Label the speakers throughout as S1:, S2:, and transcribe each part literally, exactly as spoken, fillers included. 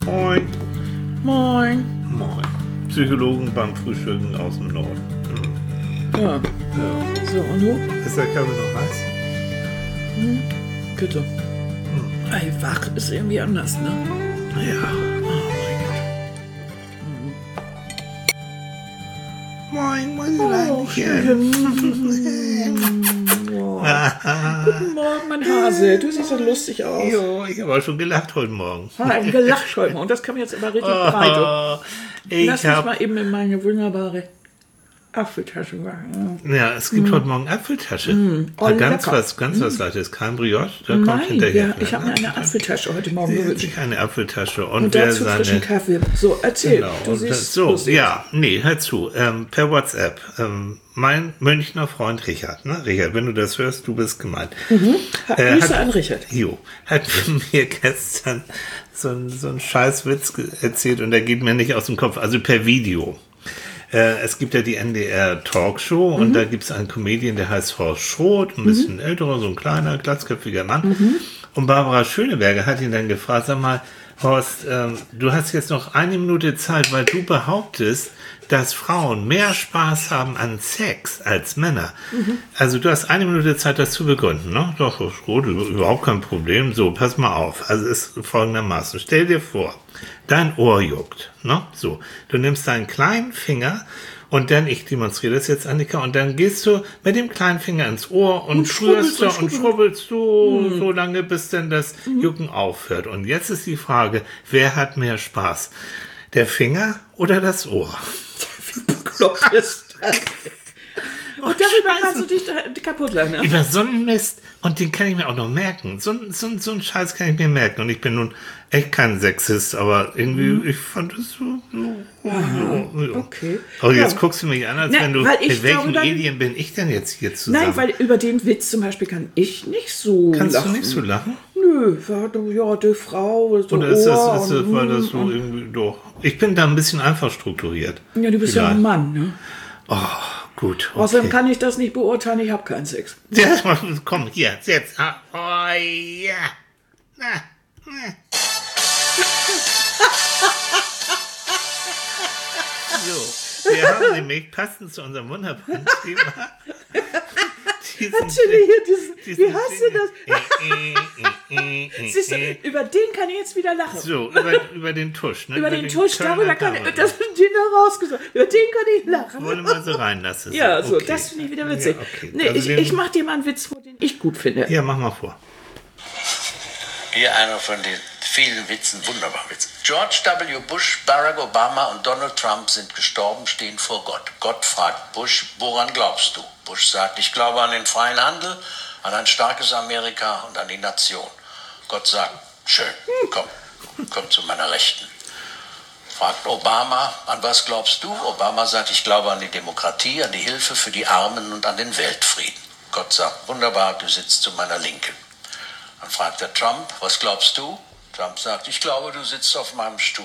S1: Moin.
S2: Moin.
S1: Moin. Psychologen beim Frühstücken aus dem Norden.
S2: Hm. Ja.
S1: Ja.
S2: So, und du?
S1: Ist der Kaffee noch heiß?
S2: Hm. Bitte. Hm. Ey, wach ist irgendwie anders, ne?
S1: Ja.
S2: Oh mein Gott.
S1: Moin, moin,
S2: Oh, schön. Oh. Guten Morgen, mein Hase. Du siehst so lustig aus.
S1: Jo, ich habe auch schon gelacht heute Morgen.
S2: Nein, gelacht heute Morgen. Und das kam jetzt immer richtig breit.
S1: Oh, ich
S2: Lass mich
S1: hab,
S2: mal eben in meine wunderbare Apfeltasche machen.
S1: ja, es gibt mm. heute Morgen Apfeltasche.
S2: Mm. Oh,
S1: ganz
S2: lecker.
S1: was, ganz mm. was Leichtes. Kein Brioche, da
S2: Nein,
S1: kommt hinterher.
S2: Ja, ich habe mir eine Apfeltasche heute Morgen gewünscht.
S1: Ich eine Apfeltasche. Und,
S2: Und
S1: wer
S2: dazu
S1: seine,
S2: frischen Kaffee. So, erzähl.
S1: Genau,
S2: Du
S1: und
S2: siehst
S1: das, so,
S2: lustig.
S1: ja, nee, hör zu. Ähm, per WhatsApp. Ähm, mein Münchner Freund Richard, ne? Richard, wenn du das hörst, du bist gemeint.
S2: Mhm.
S1: Äh,
S2: Grüße
S1: hat,
S2: an Richard.
S1: Jo, hat mir gestern so ein, so ein Scheißwitz erzählt und der geht mir nicht aus dem Kopf, also per Video. Äh, es gibt ja die N D R Talkshow und mhm. da gibt es einen Comedian, der heißt Horst Schroth, ein bisschen mhm. älterer, so ein kleiner, glatzköpfiger Mann. Mhm. Und Barbara Schöneberger hat ihn dann gefragt, sag mal, Horst, ähm, du hast jetzt noch eine Minute Zeit, weil du behauptest, dass Frauen mehr Spaß haben an Sex als Männer. Mhm. Also du hast eine Minute Zeit, das zu begründen, ne? Doch, ist gut, überhaupt kein Problem. So, pass mal auf. Also es ist folgendermaßen. Stell dir vor, dein Ohr juckt, ne? So, du nimmst deinen kleinen Finger und dann, ich demonstriere das jetzt, Annika, und dann gehst du mit dem kleinen Finger ins Ohr und, und schrührst und, und schrubbelst du mhm. so lange, bis dann das mhm. Jucken aufhört. Und jetzt ist die Frage, wer hat mehr Spaß? Der Finger oder das Ohr?
S2: Wie bekloppt ist das? Und darüber kannst du dich kaputt lachen. Ne?
S1: Über so einen Mist. Und den kann ich mir auch noch merken. So, so, so einen Scheiß kann ich mir merken. Und ich bin nun echt kein Sexist, aber irgendwie, mhm. ich fand es so, so, so, so.
S2: Okay.
S1: Aber jetzt
S2: ja.
S1: guckst du mich an, als
S2: Na,
S1: wenn du, mit welchem
S2: dann,
S1: Alien bin ich denn jetzt hier zusammen?
S2: Nein, weil über den Witz zum Beispiel kann ich nicht so
S1: Kannst
S2: lachen.
S1: du nicht so lachen?
S2: Nö, ja, die Frau, so
S1: Oder ist das,
S2: Ohr
S1: ist das,
S2: und,
S1: weil das so
S2: und,
S1: irgendwie, doch. Ich bin da ein bisschen einfach strukturiert.
S2: Ja, du bist Vielleicht. ja ein Mann, ne?
S1: Oh, gut. Okay.
S2: Außerdem kann ich das nicht beurteilen, ich habe keinen Sex.
S1: Ja, komm, hier, jetzt. Oh, ja. Na, na. So, wir haben nämlich passend zu unserem wunderbaren Thema
S2: diesen, hier diesen, diesen wie hast du das? Siehst du, über den kann ich jetzt wieder lachen.
S1: So, über, über den Tusch. Ne?
S2: Über, über den, den Tusch, Kölner darüber kann ich, das sind die da rausgesucht. Über den kann ich lachen.
S1: Wollen wir mal so reinlassen.
S2: Ja, so,
S1: okay.
S2: das finde ich wieder witzig. Ja, okay. Nee,
S1: also
S2: ich,
S1: den,
S2: ich mache dir mal einen Witz vor, den ich gut finde.
S1: Ja, mach mal vor.
S3: Hier einer von den vielen Witzen, wunderbar Witze. George W. Bush, Barack Obama und Donald Trump sind gestorben, stehen vor Gott. Gott fragt Bush, woran glaubst du? Bush sagt, ich glaube an den freien Handel, an ein starkes Amerika und an die Nation. Gott sagt, schön, komm, komm zu meiner Rechten. Fragt Obama, an was glaubst du? Obama sagt, ich glaube an die Demokratie, an die Hilfe für die Armen und an den Weltfrieden. Gott sagt, wunderbar, du sitzt zu meiner Linken. Dann fragt er Trump, was glaubst du? Trump sagt, ich glaube, du sitzt auf meinem Stuhl.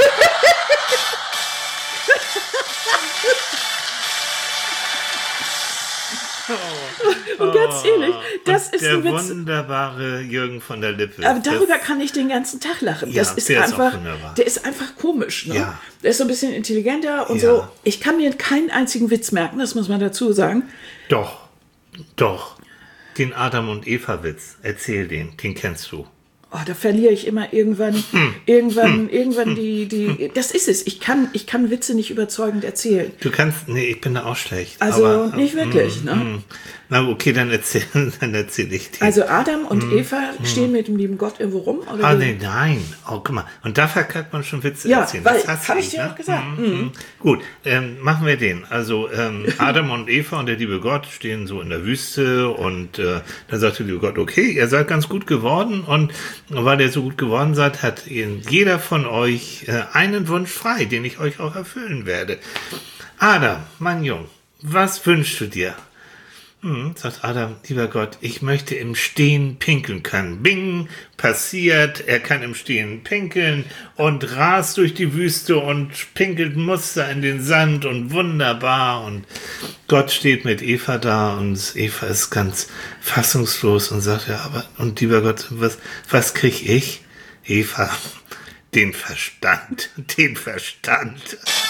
S1: Oh,
S2: und ganz ehrlich, das ist
S1: der
S2: ein Witz.
S1: Wunderbare Jürgen von der Lippe.
S2: Aber darüber
S1: das,
S2: kann ich den ganzen Tag lachen.
S1: Ja,
S2: das ist
S1: der
S2: einfach,
S1: ist auch wunderbar.
S2: Der ist einfach komisch. Ne?
S1: Ja.
S2: Der ist so ein bisschen intelligenter und
S1: ja.
S2: so. Ich kann mir keinen einzigen Witz merken, das muss man dazu sagen.
S1: Doch, doch. Den Adam und Eva Witz, erzähl den, den kennst du.
S2: Oh, da verliere ich immer irgendwann,
S1: hm.
S2: irgendwann,
S1: hm.
S2: irgendwann die, die, das ist es. Ich kann, ich kann Witze nicht überzeugend erzählen.
S1: Du kannst, nee, ich bin da auch schlecht.
S2: Also
S1: aber,
S2: nicht wirklich,
S1: mm,
S2: ne?
S1: Mm. Na okay, dann erzähl, dann erzähl ich dir.
S2: Also Adam und
S1: mm,
S2: Eva mm. stehen mit dem lieben Gott irgendwo rum? Oder
S1: ah, nee, nein. Oh, guck mal. Und dafür kann man schon Witze
S2: ja,
S1: erzählen.
S2: Weil,
S1: das
S2: habe ich dir ne? auch gesagt.
S1: Mm, mm. Gut, ähm, machen wir den. Also ähm, Adam und Eva und der liebe Gott stehen so in der Wüste und äh, dann sagt der liebe Gott, okay, ihr seid ganz gut geworden und weil ihr so gut geworden seid, hat jeder von euch äh, einen Wunsch frei, den ich euch auch erfüllen werde. Adam, mein Junge, was wünschst du dir? Hm, sagt Adam, lieber Gott, ich möchte im Stehen pinkeln können. Bing, passiert, er kann im Stehen pinkeln und rast durch die Wüste und pinkelt Muster in den Sand und wunderbar. Und Gott steht mit Eva da und Eva ist ganz fassungslos und sagt, ja, aber, und lieber Gott, was, was krieg ich? Eva, den Verstand, den Verstand.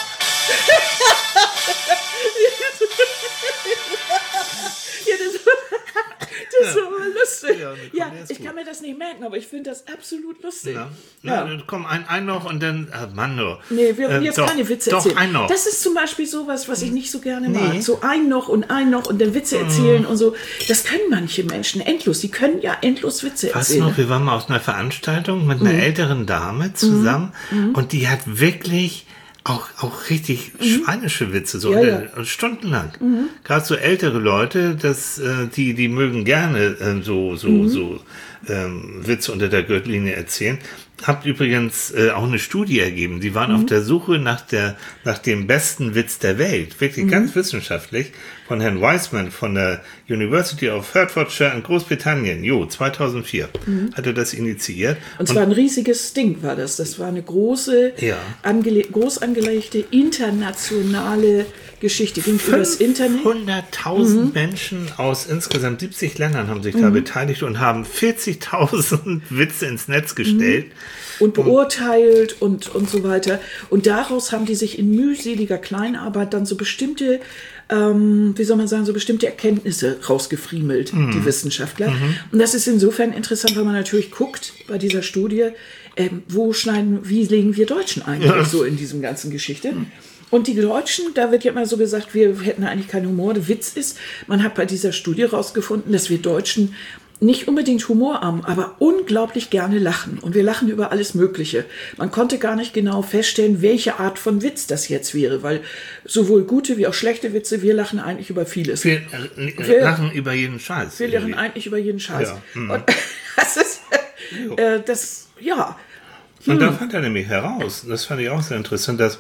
S2: Ja, das, das ist so lustig.
S1: Ja,
S2: Ja, ich kann mir das nicht merken, aber ich finde das absolut lustig.
S1: Ja.
S2: Ja.
S1: Ja. Dann komm, ein, ein noch und dann, ah, Mann, du.
S2: Nee, wir wollen
S1: Ähm,
S2: jetzt
S1: doch,
S2: keine Witze
S1: doch,
S2: erzählen.
S1: ein noch.
S2: Das ist zum Beispiel sowas, was ich nicht so gerne
S1: Nee.
S2: mag. So ein noch und ein noch und dann Witze erzählen und so. Das können manche Menschen endlos. Die können ja endlos Witze
S1: Weißt du
S2: erzählen.
S1: noch, wir waren mal auf einer Veranstaltung mit einer älteren Dame zusammen und die hat wirklich auch, auch richtig schweinische Witze, so
S2: Ja,
S1: unter-
S2: ja.
S1: stundenlang. Gerade so ältere Leute, das, äh, die, die mögen gerne äh, so, so, so ähm, Witze unter der Gürtellinie erzählen. Habt übrigens äh, auch eine Studie ergeben. Die waren auf der Suche nach der, nach dem besten Witz der Welt. Wirklich ganz wissenschaftlich. Von Herrn Wiseman von der University of Hertfordshire in Großbritannien. Jo, zweitausendvier hat er das initiiert.
S2: Und zwar ein riesiges Ding war das. Das war eine große,
S1: Ja.
S2: angele groß angelegte internationale Geschichte. Ging übers Internet.
S1: fünfhunderttausend Menschen aus insgesamt siebzig Ländern haben sich da beteiligt und haben vierzigtausend Witze ins Netz gestellt.
S2: Und beurteilt und, und so weiter. Und daraus haben die sich in mühseliger Kleinarbeit dann so bestimmte, ähm, wie soll man sagen, so bestimmte Erkenntnisse rausgefriemelt, die Wissenschaftler. Und das ist insofern interessant, weil man natürlich guckt bei dieser Studie, ähm, wo schneiden, wie legen wir Deutschen eigentlich
S1: Ja.
S2: so in diesem ganzen Geschichte. Und die Deutschen, da wird ja immer so gesagt, wir hätten eigentlich keinen Humor. Der Witz ist, man hat bei dieser Studie rausgefunden, dass wir Deutschen nicht unbedingt Humor haben, aber unglaublich gerne lachen. Und wir lachen über alles Mögliche. Man konnte gar nicht genau feststellen, welche Art von Witz das jetzt wäre, weil sowohl gute wie auch schlechte Witze, wir lachen eigentlich über vieles.
S1: Wir äh,
S2: Wir-
S1: lachen über jeden Scheiß.
S2: Wir lachen
S1: irgendwie.
S2: eigentlich über jeden Scheiß.
S1: Ja, mhm.
S2: Und das ist, äh, das, ja,
S1: Und da fand er nämlich heraus, das fand ich auch sehr interessant, dass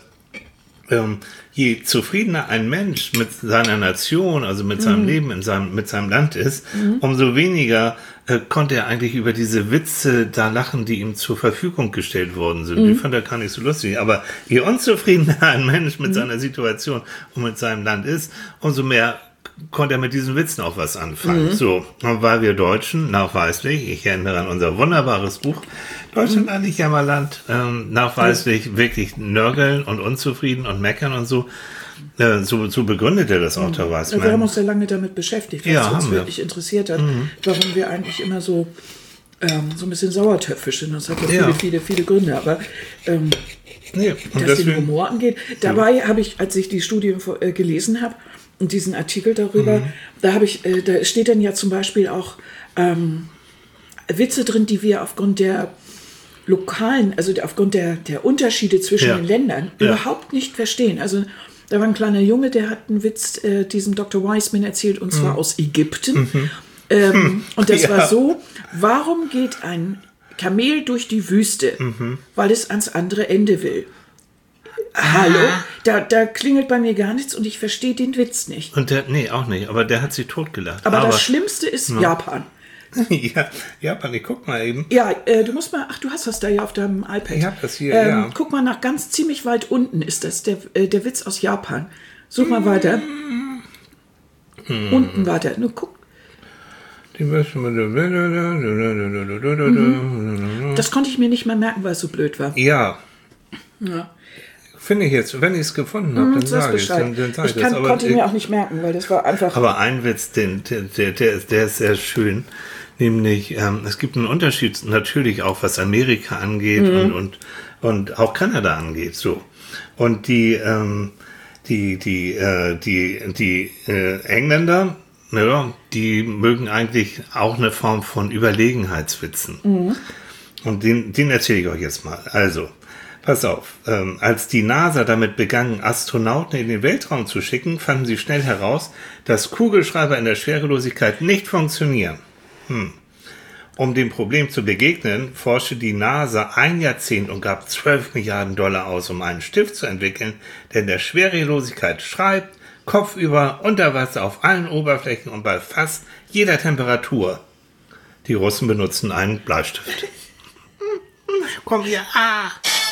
S1: ähm, je zufriedener ein Mensch mit seiner Nation, also mit seinem Leben in seinem, mit seinem Land ist, umso weniger äh, konnte er eigentlich über diese Witze da lachen, die ihm zur Verfügung gestellt worden sind. Die fand er gar nicht so lustig. Aber je unzufriedener ein Mensch mit seiner Situation und mit seinem Land ist, umso mehr konnte er mit diesen Witzen auch was anfangen. So, und weil wir Deutschen nachweislich, ich erinnere an unser wunderbares Buch, Deutschland ein Jammerland, ähm, nachweislich wirklich nörgeln und unzufrieden und meckern und so, äh, so, so begründet er das auch, der
S2: wir haben
S1: Weismann.
S2: uns ja lange damit beschäftigt, was
S1: Ja,
S2: uns
S1: haben wir.
S2: wirklich interessiert hat, warum wir eigentlich immer so, ähm, so ein bisschen sauertöpfisch sind. Das hat ja,
S1: Ja.
S2: viele, viele, viele Gründe. Aber ähm,
S1: Nee, und
S2: was den
S1: deswegen,
S2: Humor angeht, dabei habe ich, als ich die Studie äh, gelesen habe und diesen Artikel darüber, da habe ich, äh, da steht dann ja zum Beispiel auch ähm, Witze drin, die wir aufgrund der lokalen, also der- aufgrund der, der Unterschiede zwischen
S1: Ja.
S2: den Ländern
S1: Ja.
S2: überhaupt nicht verstehen. Also da war ein kleiner Junge, der hat einen Witz äh, diesem Doktor Wiseman erzählt, und zwar aus Ägypten. Ähm, und das
S1: Ja.
S2: war so, warum geht ein Kamel durch die Wüste? Weil es ans andere Ende will. Hallo? Da, da klingelt bei mir gar nichts und ich verstehe den Witz nicht.
S1: und der, nee, auch nicht, aber der hat sich totgelacht.
S2: Aber, das Schlimmste ist Japan.
S1: ja, Japan, ich guck mal eben.
S2: Ja, äh, du musst mal, ach, du hast das da ja auf deinem iPad.
S1: Ich hab das hier,
S2: ähm,
S1: ja.
S2: Guck mal nach ganz ziemlich weit unten ist das, der, äh, der Witz aus Japan. Such mal weiter.
S1: Hm.
S2: Unten weiter. Nur guck,
S1: Die müssen wir-
S2: das konnte ich mir nicht mehr merken, weil es so blöd war.
S1: Ja,
S2: Ja.
S1: finde ich jetzt, wenn ich es gefunden habe, dann
S2: Hm, Sag
S1: sage ich es.
S2: Bescheid.
S1: Dann, dann sage
S2: Ich
S1: ich
S2: kann,
S1: das. Aber,
S2: konnte mir auch nicht merken, weil das war einfach.
S1: aber ein Witz, den, der, der, der, ist, der ist sehr schön. Nämlich, ähm, es gibt einen Unterschied natürlich auch, was Amerika angeht und, und, und auch Kanada angeht. So. Und die, ähm, die, die, äh, die, die äh, Engländer, ja, die mögen eigentlich auch eine Form von Überlegenheitswitzen. Und den, den erzähle ich euch jetzt mal. Also, pass auf. Ähm, als die NASA damit begann, Astronauten in den Weltraum zu schicken, fanden sie schnell heraus, dass Kugelschreiber in der Schwerelosigkeit nicht funktionieren. Hm. Um dem Problem zu begegnen, forschte die NASA ein Jahrzehnt und gab zwölf Milliarden Dollar aus, um einen Stift zu entwickeln, der in der Schwerelosigkeit schreibt, kopfüber, unter Wasser, auf allen Oberflächen und bei fast jeder Temperatur. Die Russen benutzen einen Bleistift. Komm hier, ah!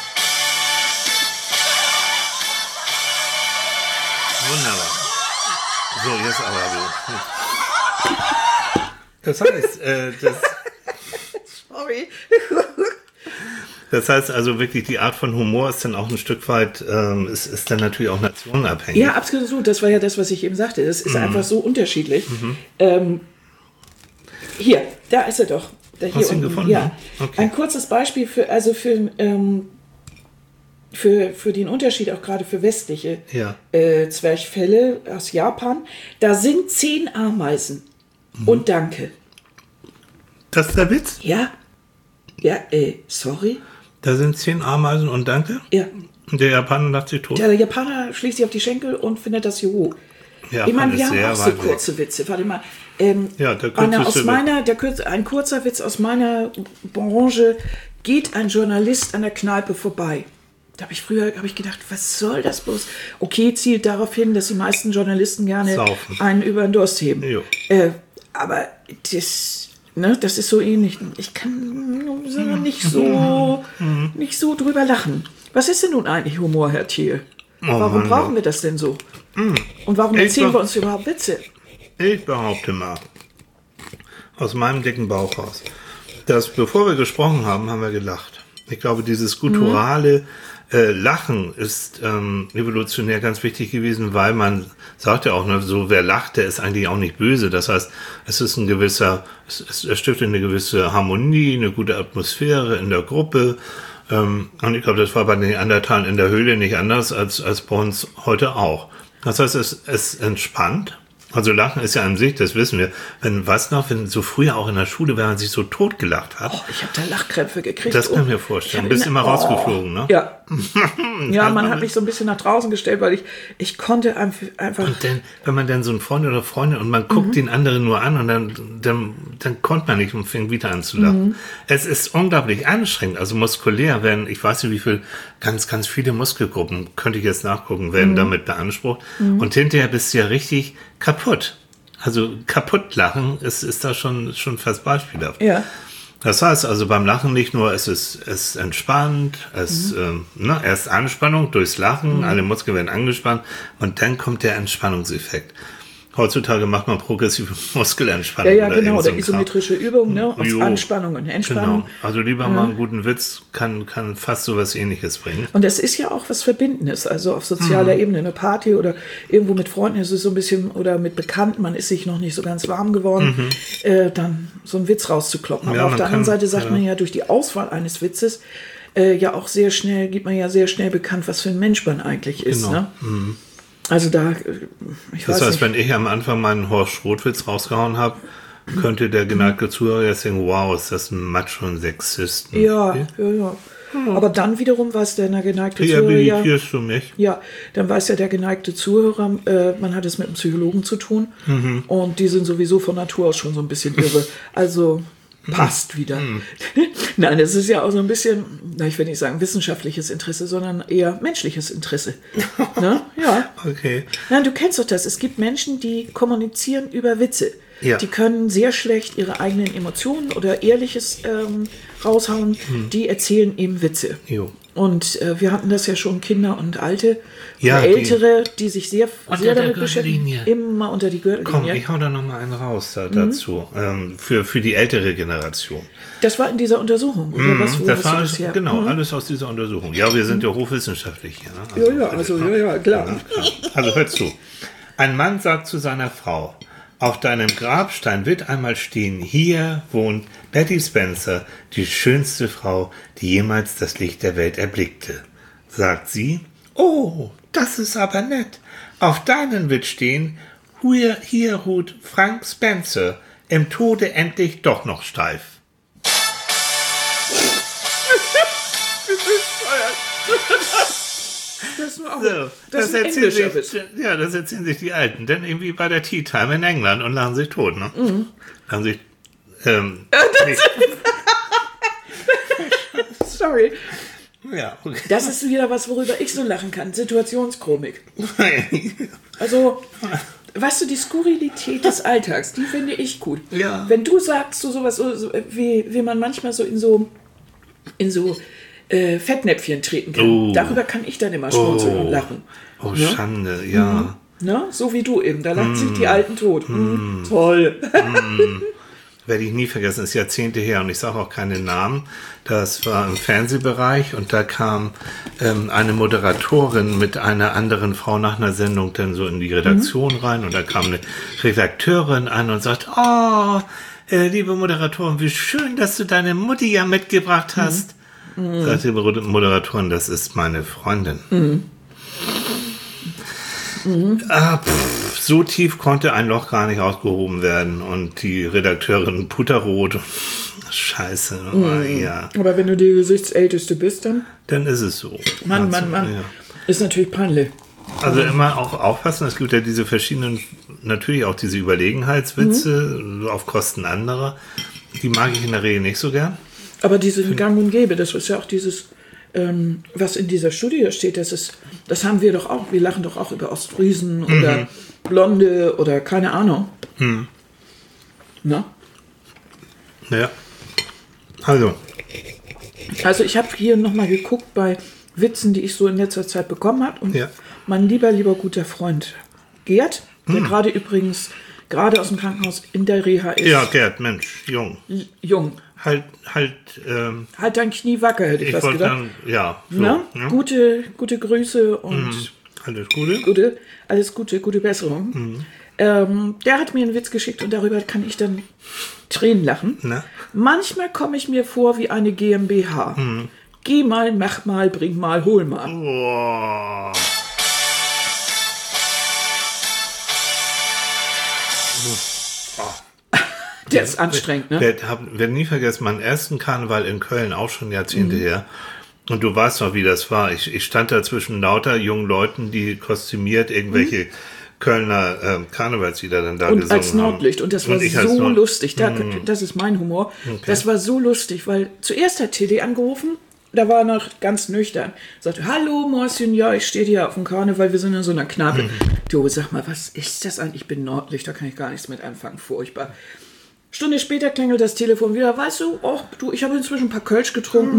S1: Wunderbar. So, jetzt aber du. Das heißt, äh, das,
S2: Sorry.
S1: Das heißt also wirklich, die Art von Humor ist dann auch ein Stück weit, ähm, ist, ist dann natürlich auch nationenabhängig.
S2: Ja, absolut. Das war ja das, was ich eben sagte. Das ist mhm. einfach so unterschiedlich. Mhm. Ähm, hier, da ist er doch. Da hier
S1: Hast du ihn
S2: unten.
S1: gefunden?
S2: Ja.
S1: Okay.
S2: Ein kurzes Beispiel für, also für, ähm, für, für den Unterschied auch gerade für westliche
S1: ja.
S2: äh, Zwerchfelle aus Japan. Da sind zehn Ameisen. Mhm. Und danke.
S1: Das ist der Witz?
S2: Ja. Ja, äh, sorry.
S1: Da sind zehn Ameisen und danke?
S2: Ja.
S1: Und der Japaner lacht sich tot?
S2: Ja, der Japaner schließt sich auf die Schenkel und findet das Juhu.
S1: Ja,
S2: ich meine, wir haben auch so kurze weg. Witze. Warte mal. Ähm,
S1: ja, der
S2: eine aus meiner, der, ein kurzer Witz aus meiner Branche. Geht ein Journalist an der Kneipe vorbei. Da habe ich früher hab ich gedacht, was soll das bloß? Okay, zielt darauf hin, dass die meisten Journalisten gerne Saufen. einen über den Durst heben. Äh, aber das... Ne, das ist so ähnlich. Ich kann nicht so, nicht so drüber lachen. Was ist denn nun eigentlich Humor, Herr Thiel? Oh, warum Mann, brauchen wir das denn so? Und warum erzählen wir uns überhaupt Witze?
S1: Ich behaupte mal, aus meinem dicken Bauch raus, dass bevor wir gesprochen haben, haben wir gelacht. Ich glaube, dieses gutturale äh, Lachen ist ähm, evolutionär ganz wichtig gewesen, weil man sagt ja auch, ne, so wer lacht, der ist eigentlich auch nicht böse. Das heißt, es ist ein gewisser, es, es, es stiftet eine gewisse Harmonie, eine gute Atmosphäre in der Gruppe. Ähm, und ich glaube, das war bei den Neandertalern in der Höhle nicht anders als, als bei uns heute auch. Das heißt, es, es entspannt. Also Lachen ist ja an sich, das wissen wir. Wenn, was noch, wenn so früher auch in der Schule, wenn man sich so totgelacht hat.
S2: Oh, ich habe da Lachkrämpfe gekriegt.
S1: Das kann ich mir vorstellen. Du bist immer oh, rausgeflogen, ne?
S2: Ja. Ja, man hat mich so ein bisschen nach draußen gestellt, weil ich, ich konnte einfach...
S1: Und dann, wenn man dann so ein Freund oder Freundin und man guckt mhm. den anderen nur an und dann, dann, dann konnte man nicht und fing wieder an zu lachen. Mhm. Es ist unglaublich anstrengend, also muskulär werden, ich weiß nicht wie viel, ganz, ganz viele Muskelgruppen, könnte ich jetzt nachgucken, werden mhm. damit beansprucht. Mhm. Und hinterher bist du ja richtig kaputt. Also kaputt lachen ist, ist da schon, schon fast beispielhaft.
S2: Ja.
S1: Das heißt also beim Lachen nicht nur, es ist, es ist entspannt, es mhm. ähm, ne, erst Anspannung durchs Lachen, mhm. alle Muskeln werden angespannt und dann kommt der Entspannungseffekt. Heutzutage macht man progressive Muskelentspannung.
S2: Ja, ja, genau, oder isometrische Übung, ne? Aus jo. Anspannung und Entspannung.
S1: Genau. Also lieber mhm. mal einen guten Witz kann, kann fast so was Ähnliches bringen.
S2: Und das ist ja auch was Verbindendes, also auf sozialer mhm. Ebene, eine Party oder irgendwo mit Freunden ist es so ein bisschen, oder mit Bekannten, man ist sich noch nicht so ganz warm geworden, mhm. äh, dann so einen Witz rauszukloppen. Aber ja, auf der anderen Seite sagt ja. man ja durch die Auswahl eines Witzes äh, ja auch sehr schnell, gibt man ja sehr schnell bekannt, was für ein Mensch man eigentlich ist,
S1: genau.
S2: ne?
S1: Mhm.
S2: Also da, ich weiß
S1: Das heißt,
S2: nicht.
S1: wenn ich am Anfang meinen Horst Schrothwitz rausgehauen habe, könnte der geneigte Zuhörer jetzt denken, wow, ist das ein Macho und Sexist.
S2: Ja, ja, ja. Aber dann wiederum weiß der geneigte Zuhörer,
S1: rehabilitierst du mich?
S2: Ja, dann weiß ja der geneigte Zuhörer, äh, man hat es mit einem Psychologen zu tun mhm. und die sind sowieso von Natur aus schon so ein bisschen irre. Also passt wieder. Mhm. Nein, es ist ja auch so ein bisschen, na, ich will nicht sagen wissenschaftliches Interesse, sondern eher menschliches Interesse. Ne? Ja.
S1: Okay.
S2: Nein, du kennst doch das. Es gibt Menschen, die kommunizieren über Witze. Ja. Die können sehr schlecht ihre eigenen Emotionen oder Ehrliches ähm, raushauen. Hm. Die erzählen eben Witze.
S1: Jo.
S2: Und äh, wir hatten das ja schon, Kinder und Alte,
S1: ja,
S2: Ältere, die, die sich sehr, sehr damit beschäftigen. Immer unter die Gürtellinie.
S1: Komm, ich hau da noch mal einen raus da, mhm. dazu. Ähm, für, für die ältere Generation.
S2: Das war in dieser Untersuchung, oder
S1: mhm,
S2: was? Wo
S1: das war alles,
S2: das her?
S1: genau,
S2: mhm.
S1: alles aus dieser Untersuchung. Ja, wir sind ja hochwissenschaftlich hier. Ne?
S2: Also, ja, ja, also, ja, ja, klar.
S1: Ja, klar. Also hör zu. Ein Mann sagt zu seiner Frau, auf deinem Grabstein wird einmal stehen, hier wohnt Betty Spencer, die schönste Frau, die jemals das Licht der Welt erblickte. Sagt sie, oh, das ist aber nett. Auf deinen wird stehen, hier, hier ruht Frank Spencer, im Tode endlich doch noch steif.
S2: Das, auch,
S1: so,
S2: das,
S1: das,
S2: ist ein
S1: erzählen sich,
S2: Witz.
S1: ja, das erzählen sich die Alten. Denn irgendwie bei der Tea Time in England und lachen sich tot. Ne? Mhm. Lachen sich. Ähm,
S2: Sorry.
S1: Ja, okay.
S2: Das ist wieder was, worüber ich so lachen kann. Situationskomik. Also, weißt du, die Skurrilität des Alltags, die finde ich gut.
S1: Ja.
S2: Wenn du sagst, so sowas, so, so, wie, wie man manchmal so in so, in so äh, Fettnäpfchen treten kann, oh. darüber kann ich dann immer schmunzeln oh. und lachen.
S1: Oh, ne? Schande, ja.
S2: Mhm. Ne? So wie du eben, da lachen mm. sich die Alten tot. Mm. Mm. Toll. Mm.
S1: werde ich nie vergessen, ist Jahrzehnte her und ich sage auch keine Namen. Das war im Fernsehbereich und da kam ähm, eine Moderatorin mit einer anderen Frau nach einer Sendung dann so in die Redaktion mhm. rein und da kam eine Redakteurin an und sagt, oh, äh, liebe Moderatorin, wie schön, dass du deine Mutti ja mitgebracht hast. Mhm. Sagt die Moderatorin, das ist meine Freundin. Mhm. Mhm. Ah, pff, so tief konnte ein Loch gar nicht ausgehoben werden und die Redakteurin puterrot. Scheiße.
S2: Mhm.
S1: Ja.
S2: Aber wenn du die Gesichtsälteste bist, dann?
S1: Dann ist es so.
S2: Mann, Mann, Mann. Ja. Ist natürlich peinlich.
S1: Also immer auch aufpassen, es gibt ja diese verschiedenen, natürlich auch diese Überlegenheitswitze mhm. auf Kosten anderer. Die mag ich in der Regel nicht so gern.
S2: Aber diese Gang und Gäbe, das ist ja auch dieses, ähm, was in dieser Studie steht, das ist, das haben wir doch auch, wir lachen doch auch über Ostfriesen mhm. oder Blonde oder keine Ahnung. Mhm. Na?
S1: Ja. Also.
S2: Also ich habe hier nochmal geguckt bei Witzen, die ich so in letzter Zeit bekommen habe. Und
S1: ja.
S2: mein lieber, lieber guter Freund Gerd, der mhm. gerade übrigens, gerade aus dem Krankenhaus in der Reha ist.
S1: Ja, Gerd, Mensch, jung.
S2: L- jung.
S1: Halt, halt, ähm,
S2: halt dein Knie wacker, hätte ich, ich fast gedacht.
S1: Dann, ja, so,
S2: Na,
S1: ja.
S2: Gute, gute Grüße und
S1: mhm. alles Gute.
S2: Gute, alles Gute, gute Besserung. Mhm. Ähm, der hat mir einen Witz geschickt und darüber kann ich dann Tränen lachen.
S1: Na?
S2: Manchmal komme ich mir vor wie eine GmbH. Mhm. Geh mal, mach mal, bring mal, hol mal.
S1: Oh. Oh.
S2: Der ist anstrengend, ne?
S1: Ich werde nie vergessen, meinen ersten Karneval in Köln, auch schon Jahrzehnte mhm. her. Und du weißt noch, wie das war. Ich, ich stand da zwischen lauter jungen Leuten, die kostümiert irgendwelche mhm. Kölner äh, Karnevalslieder dann da
S2: und
S1: gesungen
S2: als Nordlicht. Und das war
S1: und
S2: so
S1: Nord-
S2: lustig. Da,
S1: mm.
S2: Das ist mein Humor.
S1: Okay.
S2: Das war so lustig, weil zuerst hat Tilly angerufen, da war er noch ganz nüchtern. Sagte, hallo Mäuschen, ja, ich stehe hier auf dem Karneval, wir sind in so einer Kneipe. Mhm. Du, sag mal, was ist das eigentlich? Ich bin Nordlicht, da kann ich gar nichts mit anfangen. Furchtbar. Stunde später klingelt das Telefon wieder. Weißt du, oh, du, ich habe inzwischen ein paar Kölsch getrunken.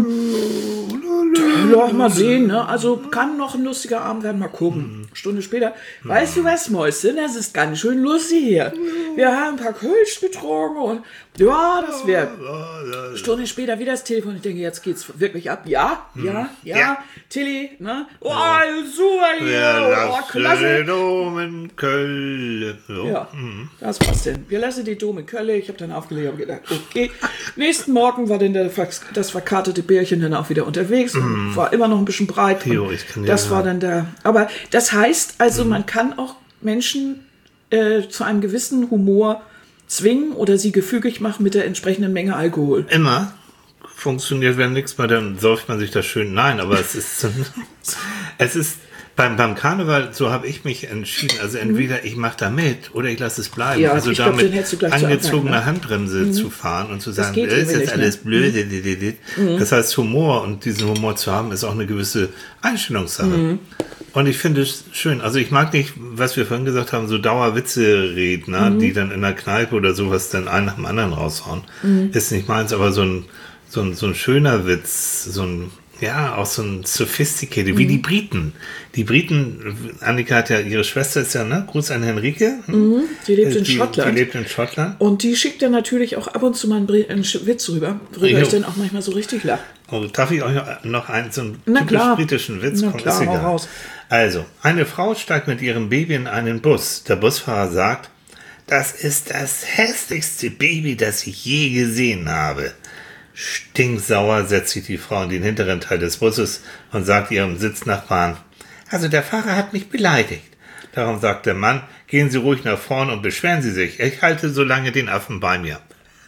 S2: Ja, mal sehen, ne? Also kann noch ein lustiger Abend werden, mal gucken. Stunde später, weißt du was, Mäuschen, das ist ganz schön lustig hier. Wir haben ein paar Kölsch getrunken und ja, das wäre. Stunde später wieder das Telefon. Ich denke, jetzt geht's wirklich ab. Ja, ja, ja. ja. Tilly, ne? Oh, super hier. Oh, klasse.
S1: Dom in Köln. So.
S2: Ja, mhm. das passt denn. Wir lassen die Dom in Köln. Ich habe dann aufgelegt und gedacht, okay. Nächsten Morgen war dann der, das verkartete Bärchen dann auch wieder unterwegs und mm. war immer noch ein bisschen breit.
S1: Theo, ich kann
S2: das
S1: ja
S2: war dann da. Aber das heißt also, mm. man kann auch Menschen äh, zu einem gewissen Humor zwingen oder sie gefügig machen mit der entsprechenden Menge Alkohol.
S1: Immer. Funktioniert, wenn nichts mehr, dann säuft man sich das schön. Nein, aber es ist, es ist beim, beim Karneval, so habe ich mich entschieden. Also entweder ich mache da mit oder ich lasse es bleiben.
S2: Ja,
S1: also
S2: ich
S1: damit
S2: glaub,
S1: angezogene
S2: ne?
S1: Handbremse mhm. zu fahren und zu sagen,
S2: das,
S1: das ist jetzt
S2: nicht,
S1: alles
S2: ne?
S1: blöde.
S2: Mhm.
S1: Das heißt, Humor und diesen Humor zu haben, ist auch eine gewisse Einstellungssache. Mhm. Und ich finde es schön. Also ich mag nicht, was wir vorhin gesagt haben, so Dauerwitze-Redner, mhm. die dann in der Kneipe oder sowas dann einen nach dem anderen raushauen. Mhm. Ist nicht meins, aber so ein, so ein, so ein schöner Witz, so ein, ja, auch so ein sophisticated, mhm. wie die Briten. Die Briten, Annika hat ja, ihre Schwester ist ja, ne? Gruß an Henrike.
S2: Mhm. Die lebt in
S1: die,
S2: Schottland.
S1: Die lebt in Schottland.
S2: Und die schickt dann natürlich auch ab und zu mal einen, Bre- einen Witz rüber, worüber ich dann auch manchmal so richtig lache.
S1: Oh, darf ich euch noch einen, so einen
S2: Na
S1: typisch
S2: klar.
S1: britischen Witz?
S2: Na
S1: Komm,
S2: klar,
S1: ist egal.
S2: hau raus.
S1: Also, eine Frau steigt mit ihrem Baby in einen Bus. Der Busfahrer sagt, das ist das hässlichste Baby, das ich je gesehen habe. Stinksauer setzt sich die Frau in den hinteren Teil des Busses und sagt ihrem Sitznachbarn, also der Fahrer hat mich beleidigt. Darum sagt der Mann, gehen Sie ruhig nach vorn und beschweren Sie sich. Ich halte so lange den Affen bei mir.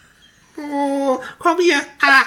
S1: Oh, komm hier. Ah.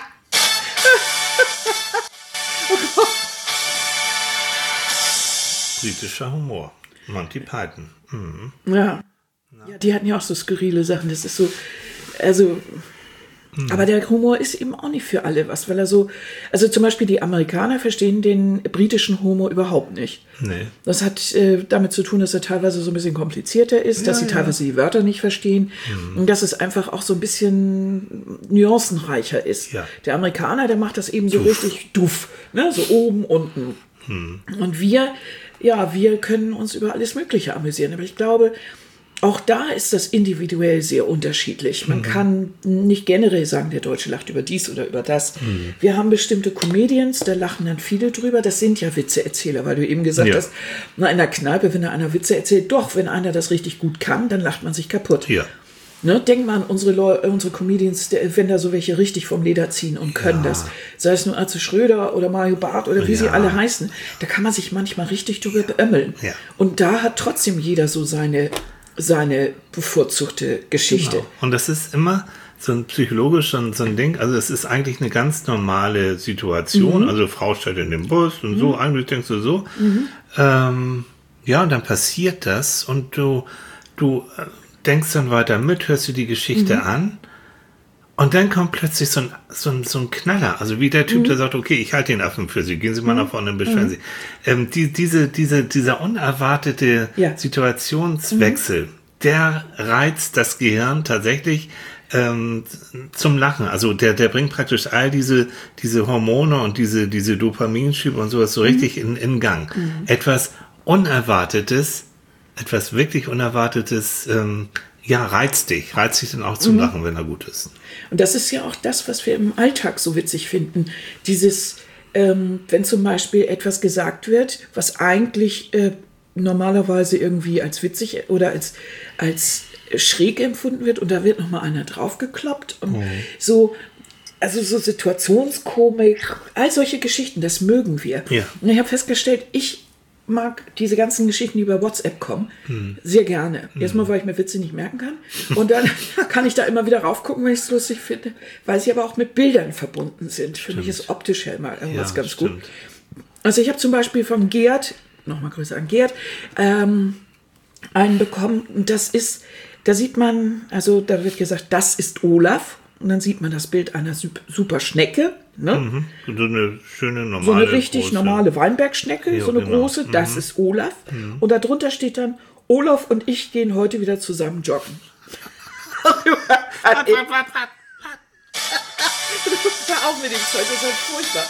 S1: Britischer Humor. Monty Python. Mhm.
S2: Ja. ja. Die hatten ja auch so skurrile Sachen. Das ist so, also... Aber der Humor ist eben auch nicht für alle was, weil er so, also zum Beispiel die Amerikaner verstehen den britischen Humor überhaupt nicht.
S1: Nee.
S2: Das hat äh, damit zu tun, dass er teilweise so ein bisschen komplizierter ist, ja, dass sie ja. teilweise die Wörter nicht verstehen mhm. und dass es einfach auch so ein bisschen nuancenreicher ist. Ja. Der Amerikaner, der macht das eben so duff. richtig duff, ne? So oben, unten. Mhm. Und wir, ja, wir können uns über alles Mögliche amüsieren. Aber ich glaube, Auch da ist das individuell sehr unterschiedlich. Man mhm. kann nicht generell sagen, der Deutsche lacht über dies oder über das. Mhm. Wir haben bestimmte Comedians, da lachen dann viele drüber. Das sind ja Witzeerzähler, weil du eben gesagt ja. hast, na, in der Kneipe, wenn da einer Witze erzählt, doch, wenn einer das richtig gut kann, dann lacht man sich kaputt. Ja. Ne, denk mal an unsere, Leu- unsere Comedians, wenn da so welche richtig vom Leder ziehen und können ja. das. Sei es nur Atze Schröder oder Mario Barth oder wie ja. sie alle heißen. Da kann man sich manchmal richtig drüber ja. beömmeln. Ja. Und da hat trotzdem jeder so seine... seine bevorzugte Geschichte.
S1: Genau. Und das ist immer so ein psychologisch so ein, so ein Ding, also es ist eigentlich eine ganz normale Situation, mhm. also Frau steht in dem Bus und mhm. so, eigentlich denkst du so, mhm. ähm, ja, und dann passiert das und du, du denkst dann weiter mit, hörst du die Geschichte mhm. an und dann kommt plötzlich so ein, so ein, so ein Knaller, also wie der Typ, mhm. der sagt, okay, ich halte den Affen für Sie, gehen Sie mal mhm. nach vorne und beschweren mhm. Sie. Ähm, die, diese, diese, dieser unerwartete ja. Situationswechsel, mhm. der reizt das Gehirn tatsächlich ähm, zum Lachen. Also der, der bringt praktisch all diese, diese Hormone und diese, diese Dopaminschübe und sowas so mhm. richtig in, in Gang. Mhm. Etwas Unerwartetes, etwas wirklich Unerwartetes, ähm, ja, reizt dich, reizt dich dann auch zum mhm. Lachen, wenn er gut ist.
S2: Und das ist ja auch das, was wir im Alltag so witzig finden. Dieses, ähm, wenn zum Beispiel etwas gesagt wird, was eigentlich äh, normalerweise irgendwie als witzig oder als, als schräg empfunden wird und da wird nochmal einer draufgekloppt und mhm. so, also so Situationskomik, all solche Geschichten, das mögen wir. Ja. Und ich habe festgestellt, ich mag diese ganzen Geschichten, die über WhatsApp kommen, hm. sehr gerne. Hm. Erstmal, weil ich mir Witze nicht merken kann. Und dann kann ich da immer wieder raufgucken, wenn ich es lustig finde, weil sie aber auch mit Bildern verbunden sind. Für mich ist optisch ja immer irgendwas ja, ganz stimmt. gut. Also ich habe zum Beispiel von Gerd, nochmal Grüße an Gerd, ähm, einen bekommen. Und das ist, da sieht man, also da wird gesagt, das ist Olaf. Und dann sieht man das Bild einer super Schnecke. Ne?
S1: Mhm. So eine schöne normale.
S2: So eine richtig große. normale Weinbergschnecke, ja, so eine genau. große, das mhm. ist Olaf. Mhm. Und darunter steht dann, Olaf und ich gehen heute wieder zusammen joggen. Hör auf mit dem Zeug, das ist halt furchtbar.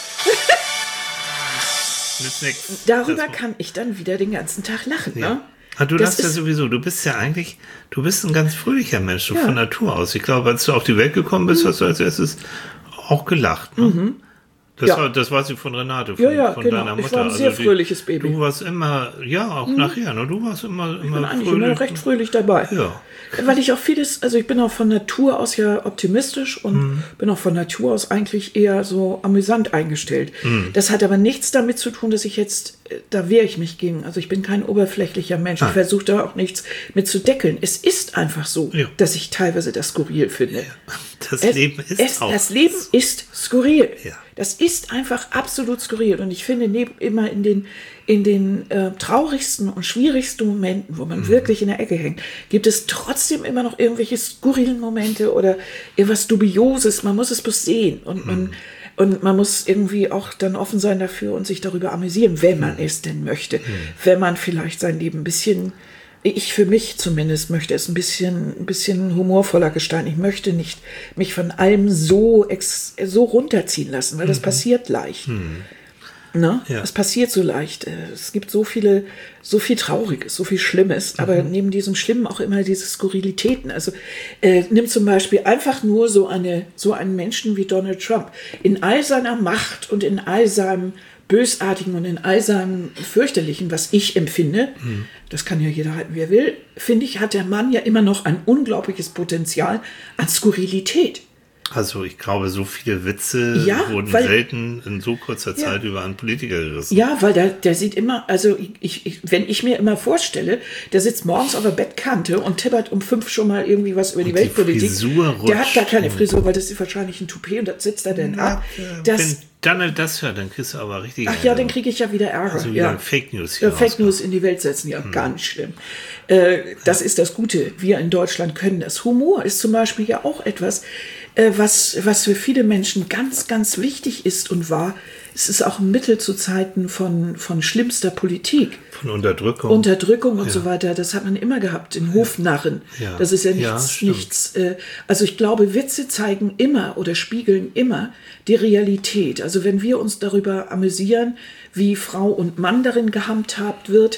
S2: Darüber kann ich dann wieder den ganzen Tag lachen. Ja. Ne?
S1: Ah, du lachst ja sowieso, du bist ja eigentlich, du bist ein ganz fröhlicher Mensch, so ja. von Natur aus. Ich glaube, als du auf die Welt gekommen bist, mhm. hast du als erstes auch gelacht. Ne? Mhm. Das, ja. war, das weiß ich von Renate, von,
S2: ja, ja,
S1: von
S2: genau.
S1: deiner Mutter.
S2: Ich war ein sehr
S1: also
S2: fröhliches die, Baby.
S1: Du warst immer, ja, auch mhm. nachher, ne? Du warst immer, immer
S2: ich bin eigentlich fröhlich. immer recht fröhlich dabei.
S1: Ja.
S2: Weil ich auch vieles, also ich bin auch von Natur aus ja optimistisch und mhm. bin auch von Natur aus eigentlich eher so amüsant eingestellt. Mhm. Das hat aber nichts damit zu tun, dass ich jetzt, da wehre ich mich gegen. Also ich bin kein oberflächlicher Mensch. Ah. Ich versuche da auch nichts mit zu deckeln. Es ist einfach so, ja. dass ich teilweise das skurril finde. Ja.
S1: Das
S2: es,
S1: Leben ist
S2: es,
S1: auch
S2: Das Leben
S1: so.
S2: ist skurril.
S1: Ja.
S2: Das ist einfach absolut skurril. Und ich finde, neben immer in den, in den äh, traurigsten und schwierigsten Momenten, wo man mhm. wirklich in der Ecke hängt, gibt es trotzdem immer noch irgendwelche skurrilen Momente oder irgendwas Dubioses. Man muss es bloß sehen. Und, mhm. man, und man muss irgendwie auch dann offen sein dafür und sich darüber amüsieren, wenn man mhm. es denn möchte. Mhm. Wenn man vielleicht sein Leben ein bisschen... Ich für mich zumindest möchte es ein bisschen, ein bisschen humorvoller gestalten. Ich möchte nicht mich von allem so, ex, so runterziehen lassen, weil das mhm. passiert leicht. Mhm. Ne? Ja. Es passiert so leicht. Es gibt so viele, so viel Trauriges, so viel Schlimmes, mhm. aber neben diesem Schlimmen auch immer diese Skurrilitäten. Also äh, nimm zum Beispiel einfach nur so eine, so einen Menschen wie Donald Trump. In all seiner Macht und in all seinem Bösartigen und in all seinem Fürchterlichen, was ich empfinde, mhm. das kann ja jeder halten, wie er will, finde ich, hat der Mann ja immer noch ein unglaubliches Potenzial an Skurrilität.
S1: Also ich glaube, so viele Witze
S2: ja,
S1: wurden
S2: weil,
S1: selten in so kurzer Zeit ja. über einen Politiker gerissen.
S2: Ja, weil der, der sieht immer, also ich, ich, wenn ich mir immer vorstelle, der sitzt morgens auf der Bettkante und tippert um fünf schon mal irgendwie was über und die Weltpolitik. Die Frisur
S1: rutscht.
S2: Der hat gar keine Frisur, weil das ist wahrscheinlich ein Toupet und das sitzt er denn ab.
S1: Das, wenn Donald das hört, dann kriegst du aber richtig
S2: Ach ja, dann kriege ich ja wieder Ärger.
S1: Also wieder
S2: ja.
S1: Fake News hier
S2: ja, Fake News in die Welt setzen, ja, hm. ganz schlimm. Äh, das ja. ist das Gute. Wir in Deutschland können das. Humor ist zum Beispiel ja auch etwas, äh, was, was für viele Menschen ganz, ganz wichtig ist und war. Es ist auch ein Mittel zu Zeiten von, von schlimmster Politik.
S1: Von Unterdrückung.
S2: Unterdrückung und
S1: ja.
S2: so weiter. Das hat man immer gehabt, in Hofnarren.
S1: Ja.
S2: Das ist ja nichts. Ja, nichts äh, also ich glaube, Witze zeigen immer oder spiegeln immer die Realität. Also wenn wir uns darüber amüsieren, wie Frau und Mann darin gehandhabt wird,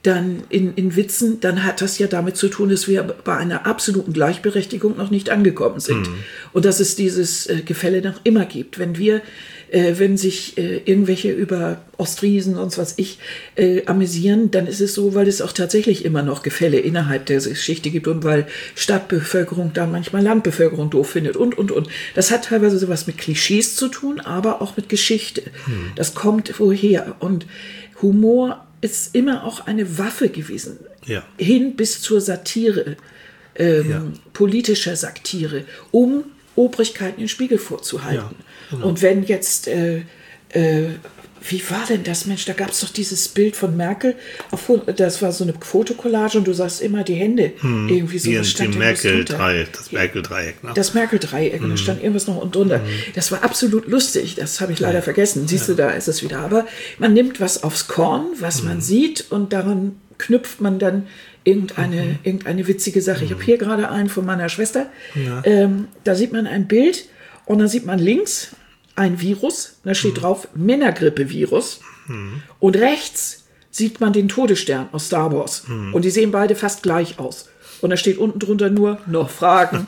S2: dann in, in Witzen, dann hat das ja damit zu tun, dass wir bei einer absoluten Gleichberechtigung noch nicht angekommen sind. Mhm. Und dass es dieses äh, Gefälle noch immer gibt. Wenn wir, äh, wenn sich äh, irgendwelche über Ostfriesen und was ich äh, amüsieren, dann ist es so, weil es auch tatsächlich immer noch Gefälle innerhalb der Geschichte gibt und weil Stadtbevölkerung da manchmal Landbevölkerung doof findet und, und, und. Das hat teilweise sowas mit Klischees zu tun, aber auch mit Geschichte. Mhm. Das kommt woher. Und Humor ist immer auch eine Waffe gewesen, ja. hin bis zur Satire, ähm, ja. politischer Satire, um Obrigkeiten den Spiegel vorzuhalten. Ja, genau. Und wenn jetzt, äh, äh, wie war denn das, Mensch, da gab es doch dieses Bild von Merkel, auf, das war so eine Fotokollage und du sahst immer die Hände hm, irgendwie so.
S1: Das stand Merkel-Dreieck, das Merkel-Dreieck. Ne?
S2: Das Merkel-Dreieck, hm. und da stand irgendwas noch unten drunter. Hm. Das war absolut lustig, das habe ich leider ja. vergessen. Siehst ja. du, da ist es wieder. Aber man nimmt was aufs Korn, was hm. man sieht und daran knüpft man dann irgendeine, mhm. irgendeine witzige Sache. Mhm. Ich habe hier gerade einen von meiner Schwester. Ja. Ähm, da sieht man ein Bild und dann sieht man links ein Virus. Da steht mhm. drauf Männergrippe-Virus. Mhm. Und rechts sieht man den Todesstern aus Star Wars. Mhm. Und die sehen beide fast gleich aus. Und da steht unten drunter nur noch Fragen.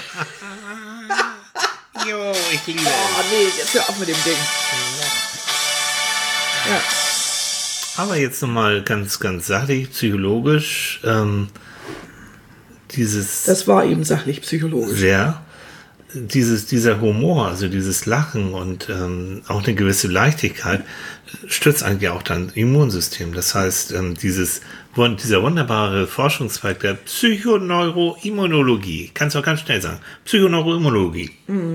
S1: Jo, ich liebe es.
S2: Oh nee, jetzt hör auf mit dem Ding. Ja.
S1: Aber jetzt nochmal ganz, ganz sachlich, psychologisch, ähm, dieses...
S2: Das war eben sachlich psychologisch.
S1: Sehr. Dieses, dieser Humor, also dieses Lachen und ähm, auch eine gewisse Leichtigkeit stützt eigentlich auch dein Immunsystem. Das heißt, ähm, dieses, dieser wunderbare Forschungszweig der Psychoneuroimmunologie, kannst du auch ganz schnell sagen, Psychoneuroimmunologie. Mhm.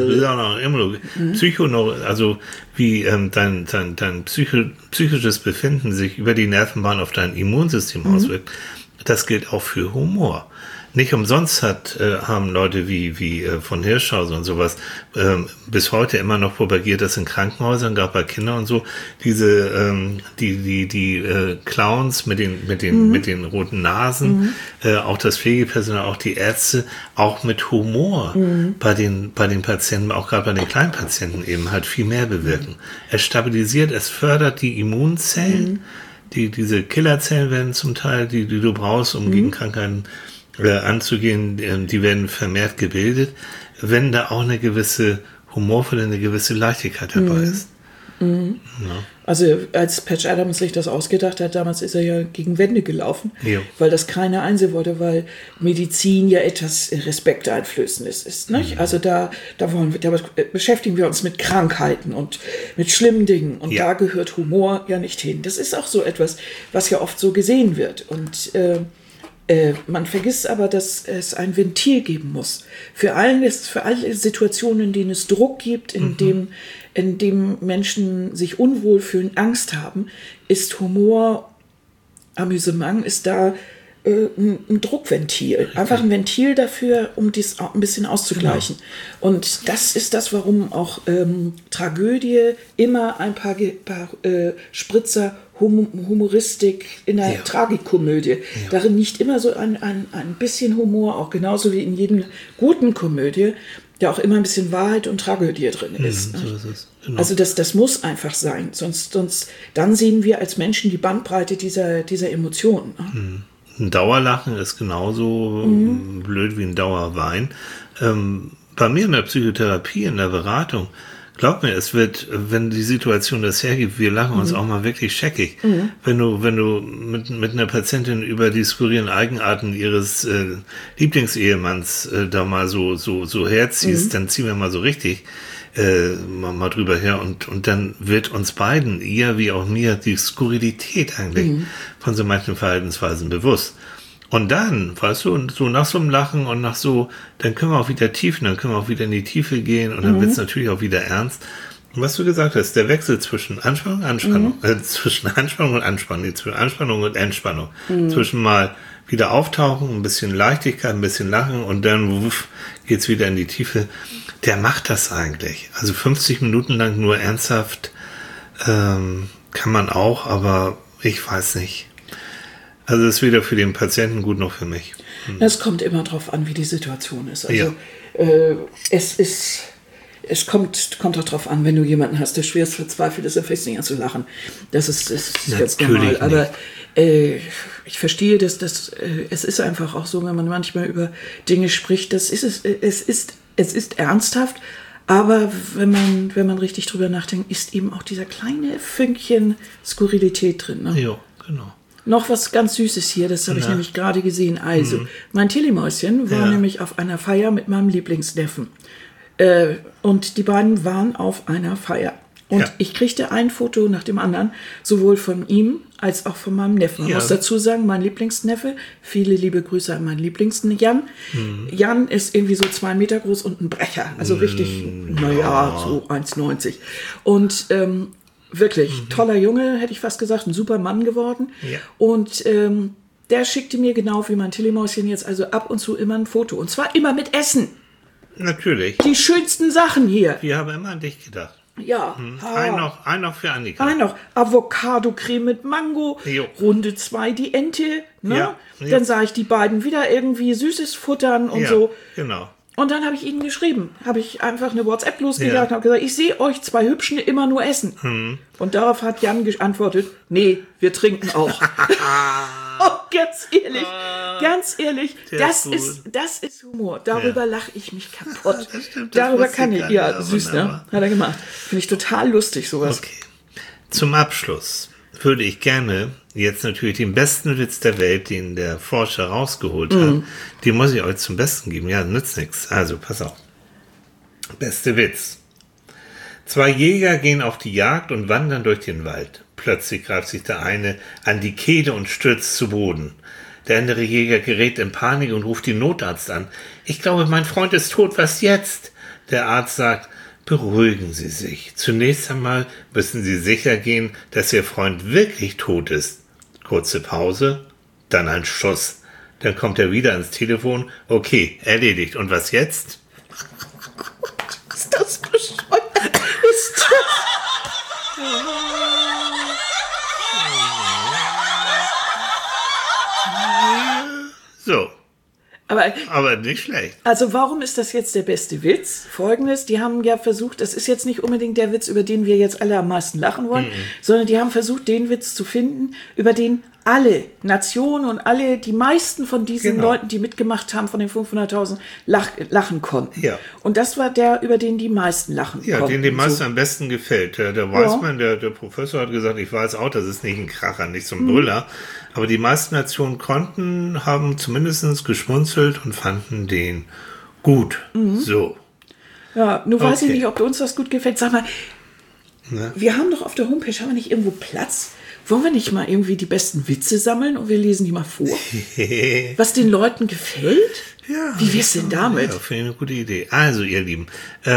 S1: Ne? Mhm. Psychoneuro, also wie ähm, dein, dein, dein Psycho, psychisches Befinden sich über die Nervenbahn auf dein Immunsystem mhm. auswirkt, das gilt auch für Humor. Nicht umsonst hat, äh, haben Leute wie, wie äh, von Hirschhausen und sowas ähm, bis heute immer noch propagiert, dass in Krankenhäusern, gerade bei Kindern und so, diese, ähm, die, die, die äh, Clowns mit den, mit den, mhm. mit den roten Nasen, mhm. äh, auch das Pflegepersonal, auch die Ärzte, auch mit Humor mhm. bei den, bei den Patienten, auch gerade bei den kleinen Patienten eben halt viel mehr bewirken. Mhm. Es stabilisiert, es fördert die Immunzellen, mhm. die, diese Killerzellen werden zum Teil, die, die du brauchst, um mhm. gegen Krankheiten anzugehen, die werden vermehrt gebildet, wenn da auch eine gewisse humorvolle, eine gewisse Leichtigkeit dabei mhm. ist.
S2: Mhm. Ja. Also als Patch Adams sich das ausgedacht hat, damals ist er ja gegen Wände gelaufen, jo. weil das keiner einsehen wollte, weil Medizin ja etwas Respekteinflößendes ist. Nicht? Mhm. Also da, da, wollen wir, da beschäftigen wir uns mit Krankheiten und mit schlimmen Dingen und ja. da gehört Humor ja nicht hin. Das ist auch so etwas, was ja oft so gesehen wird und äh, Äh, man vergisst aber, dass es ein Ventil geben muss. Für, allen, für alle Situationen, in denen es Druck gibt, in, mhm. dem, in dem Menschen sich unwohl fühlen, Angst haben, ist Humor, Amüsement, ist da äh, ein, ein Druckventil. Einfach ein Ventil dafür, um dies auch ein bisschen auszugleichen. Genau. Und das ist das, warum auch ähm, Tragödie immer ein paar, paar äh, Spritzer Humoristik in der ja. Tragikomödie. Ja. Darin nicht immer so ein, ein, ein bisschen Humor, auch genauso wie in jedem guten Komödie, ja auch immer ein bisschen Wahrheit und Tragödie drin ist. Mhm, so ist es. Genau. Also das, das muss einfach sein. Sonst, sonst dann sehen wir als Menschen die Bandbreite dieser, dieser Emotionen.
S1: Mhm. Ein Dauerlachen ist genauso mhm. blöd wie ein Dauerwein. Ähm, bei mir in der Psychotherapie, in der Beratung, glaub mir, es wird, wenn die Situation das hergibt, wir lachen uns mhm. auch mal wirklich scheckig. Mhm. Wenn du, wenn du mit, mit einer Patientin über die skurrilen Eigenarten ihres äh, Lieblingsehemanns äh, da mal so, so, so herziehst, mhm. dann ziehen wir mal so richtig äh, mal, mal drüber her und, und dann wird uns beiden, ihr wie auch mir, die Skurrilität eigentlich mhm. von so manchen Verhaltensweisen bewusst. Und dann, weißt du, und so nach so einem Lachen und nach so, dann können wir auch wieder tiefen, dann können wir auch wieder in die Tiefe gehen und dann mhm. wird es natürlich auch wieder ernst. Und was du gesagt hast, der Wechsel zwischen Anspannung, Anspannung, mhm. äh, zwischen Anspannung und Anspannung, zwischen Anspannung und Entspannung, mhm. zwischen mal wieder auftauchen, ein bisschen Leichtigkeit, ein bisschen Lachen und dann wuff, geht's wieder in die Tiefe. Der macht das eigentlich. Also fünfzig Minuten lang nur ernsthaft ähm, kann man auch, aber ich weiß nicht. Also es ist weder für den Patienten gut noch für mich. Hm.
S2: Es kommt immer drauf an, wie die Situation ist. Also ja. äh, es ist, es kommt, kommt auch drauf an, wenn du jemanden hast, der schwerst verzweifelt ist, dann fängst du nicht an zu lachen. Das ist, das ist ganz normal. Aber äh, ich verstehe, dass das, äh, es ist einfach auch so, wenn man manchmal über Dinge spricht, das ist es, äh, es ist, es ist ernsthaft, aber wenn man, wenn man richtig drüber nachdenkt, ist eben auch dieser kleine Fünkchen Skurrilität drin. Ne?
S1: Ja, genau.
S2: Noch was ganz Süßes hier, das habe ich nämlich gerade gesehen. Also, mhm. mein Telemäuschen war ja. nämlich auf einer Feier mit meinem Lieblingsneffen. Äh, und die beiden waren auf einer Feier. Und ja. ich kriegte ein Foto nach dem anderen, sowohl von ihm als auch von meinem Neffen. Man ja. muss dazu sagen, mein Lieblingsneffe, viele liebe Grüße an meinen Lieblingsten Jan. Mhm. Jan ist irgendwie so zwei Meter groß und ein Brecher. Also richtig, mhm. naja, so eins neunzig. Und ähm, wirklich, mhm. toller Junge, hätte ich fast gesagt, ein super Mann geworden. Ja. Und ähm, der schickte mir genau wie mein Telemäuschen jetzt also ab und zu immer ein Foto. Und zwar immer mit Essen.
S1: Natürlich.
S2: Die schönsten Sachen hier.
S1: Wir haben immer an dich gedacht.
S2: Ja.
S1: Hm. Ein, noch, ein noch für Annika.
S2: Ein noch. Avocado-Creme mit Mango.
S1: Jo.
S2: Runde zwei die Ente. Ne?
S1: Ja. Ja.
S2: Dann sah ich die beiden wieder irgendwie Süßes futtern und
S1: ja,
S2: so.
S1: Genau.
S2: Und dann habe ich ihnen geschrieben, habe ich einfach eine WhatsApp losgejagt ja. und habe gesagt, ich sehe euch zwei Hübschen immer nur essen. Hm. Und darauf hat Jan geantwortet, nee, wir trinken auch. Oh, ganz ehrlich, uh, ganz ehrlich, das ist, ist, das ist Humor. Darüber ja. lache ich mich kaputt. Das stimmt, das Darüber kann ich, ja, ja süß, ne? Hat er gemacht. Finde ich total lustig, sowas.
S1: Okay. Zum Abschluss würde ich gerne jetzt natürlich den besten Witz der Welt, den der Forscher rausgeholt mm. hat, den muss ich euch zum Besten geben. Ja, nützt nichts. Also, pass auf. Beste Witz. Zwei Jäger gehen auf die Jagd und wandern durch den Wald. Plötzlich greift sich der eine an die Kehle und stürzt zu Boden. Der andere Jäger gerät in Panik und ruft den Notarzt an. Ich glaube, mein Freund ist tot, was jetzt? Der Arzt sagt, beruhigen Sie sich. Zunächst einmal müssen Sie sicher gehen, dass Ihr Freund wirklich tot ist. Kurze Pause, dann ein Schuss. Dann kommt er wieder ans Telefon. Okay, erledigt. Und was jetzt?
S2: Ist das bescheuert? Ist das...
S1: So.
S2: Aber,
S1: Aber nicht schlecht.
S2: Also warum ist das jetzt der beste Witz? Folgendes, die haben ja versucht, das ist jetzt nicht unbedingt der Witz, über den wir jetzt alle am meisten lachen wollen, mhm. sondern die haben versucht, den Witz zu finden, über den alle Nationen und alle, die meisten von diesen genau. Leuten, die mitgemacht haben, von den fünfhunderttausend, lach, lachen konnten. Ja. Und das war der, über den die meisten lachen
S1: ja,
S2: konnten.
S1: Ja, den die meisten so. am besten gefällt. Der, der Weismann, ja. der, der Professor hat gesagt, ich weiß auch, das ist nicht ein Kracher, nicht so ein Brüller. Mhm. Aber die meisten Nationen konnten, haben zumindest geschmunzelt und fanden den gut. Mhm. So.
S2: Ja, nur okay. weiß ich nicht, ob uns das gut gefällt. Sag mal, ne? Wir haben doch auf der Homepage, haben wir nicht irgendwo Platz? Wollen wir nicht mal irgendwie die besten Witze sammeln und wir lesen die mal vor? Was den Leuten gefällt?
S1: Ja.
S2: Wie wär's denn damit?
S1: Ja, finde ich eine gute Idee. Also, ihr Lieben,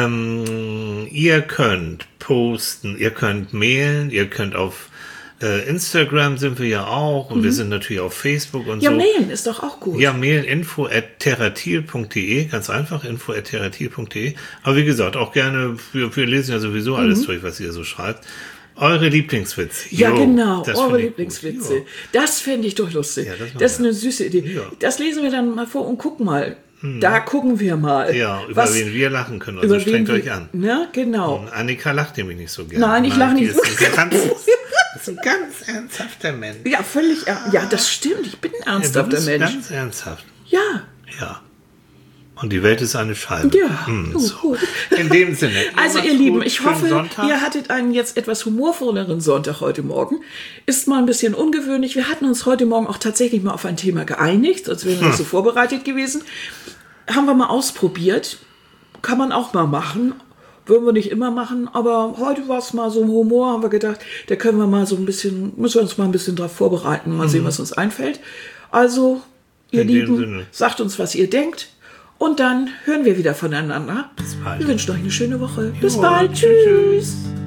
S1: ähm, ihr könnt posten, ihr könnt mailen, ihr könnt auf äh, Instagram sind wir ja auch und mhm. wir sind natürlich auf Facebook und
S2: ja,
S1: so.
S2: Ja, mailen ist doch auch gut.
S1: Ja, mailen info at terratil punkt de, ganz einfach, info at terratil punkt de. Aber wie gesagt, auch gerne, wir, wir lesen ja sowieso alles mhm. durch, was ihr so schreibt. Eure Lieblingswitze.
S2: Ja, jo, genau, eure Lieblingswitze. Das fände ich doch lustig. Ja, das, das ist eine süße Idee. Ja. Das lesen wir dann mal vor und gucken mal. Hm. Da gucken wir mal.
S1: Ja, über was, wen wir lachen können. Also strengt euch wir, an.
S2: Ja, genau.
S1: Und Annika lacht nämlich nicht so gerne.
S2: Nein, ich lache nicht so gerne.
S1: Das ist ein ganz ernsthafter Mensch.
S2: Ja, völlig. Ja, das stimmt. Ich bin ein ernsthafter ja, du bist Mensch.
S1: Ganz ernsthaft.
S2: Ja.
S1: Ja. Und die Welt ist eine Scheibe.
S2: Ja, hm, so. Gut.
S1: In dem Sinne.
S2: Also ihr Lieben, ich hoffe, Sonntag. Ihr hattet einen jetzt etwas humorvolleren Sonntag heute Morgen. Ist mal ein bisschen ungewöhnlich. Wir hatten uns heute Morgen auch tatsächlich mal auf ein Thema geeinigt, sonst wären wir nicht hm. so vorbereitet gewesen. Haben wir mal ausprobiert. Kann man auch mal machen. Würden wir nicht immer machen, aber heute war es mal so ein Humor, haben wir gedacht, da können wir mal so ein bisschen, müssen wir uns mal ein bisschen drauf vorbereiten, mal mhm. sehen, was uns einfällt. Also, ihr In Lieben, sagt uns, was ihr denkt. Und dann hören wir wieder voneinander.
S1: Bis bald.
S2: Wir wünschen euch eine schöne Woche. Bis jo, bald. Tschüss. tschüss.